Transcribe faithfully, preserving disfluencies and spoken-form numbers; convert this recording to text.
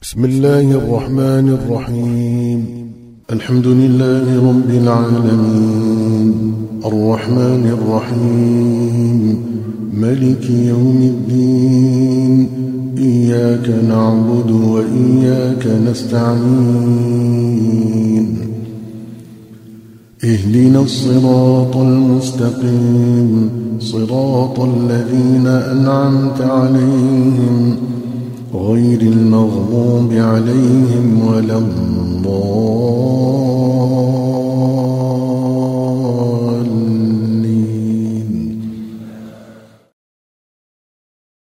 بسم الله الرحمن الرحيم. الحمد لله رب العالمين، الرحمن الرحيم، ملك يوم الدين. إياك نعبد وإياك نستعين. اهدنا الصراط المستقيم، صراط الذين أنعمت عليهم غير المغضوب عليهم ولا الضالين.